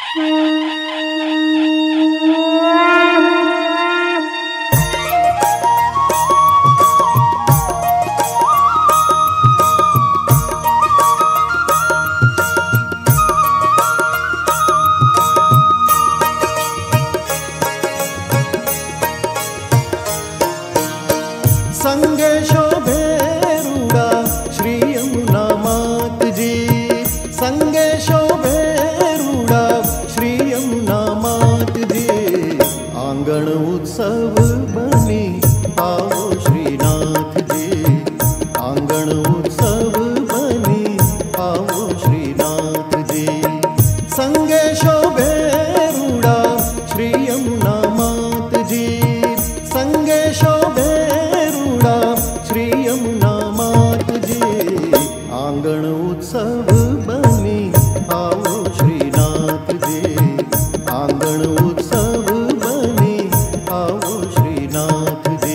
संगे शोभे रूड़ा श्री यमुना मात जी, संगे शोभे रूड़ा श्री यमुना मात जी। आंगण उत्सव बनी आओ श्रीनाथ जी, आंगण उत्सव बनी आओ श्रीनाथ जी। संगे शोभे रूड़ा श्री यमुना मात जी, संगे शोभे श्री यमुना मात जी। आंगण उत्सव बनी आओ श्रीनाथ जी, आंगण उत्सव बनी आओ श्रीनाथ जी।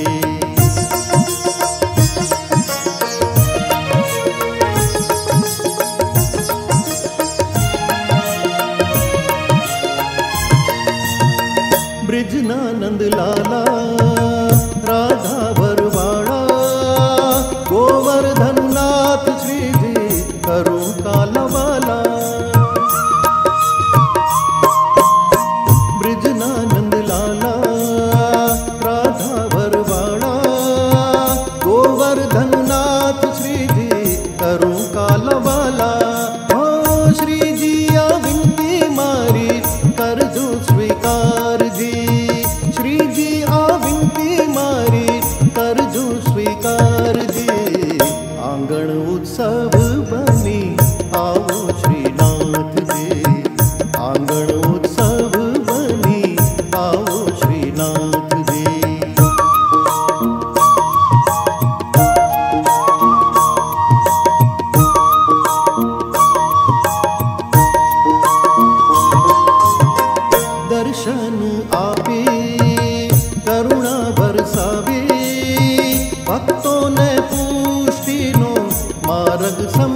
ब्रिजनानंद लाला राधा बरवाड़ा, गोवर्धन नाथ श्री जी करो कालवाला। ब्रिजनानंद लाला राधा बरवाड़ा, गोवर्धन नाथ श्री जी करो कालवाला। ओ श्री जी आ विनती मारी कर जो स्वीकार जी, श्री जी आ विनती मारी कर जो स्वीकार जी। आंगण उत्सव बनी आओ श्रीनाथ जी, आंगण उत्सव बनी आओ श्रीनाथ जी। दर्शन आपे करुणा बरसावे, भक्तों ने पुष्टि नो मार्ग सम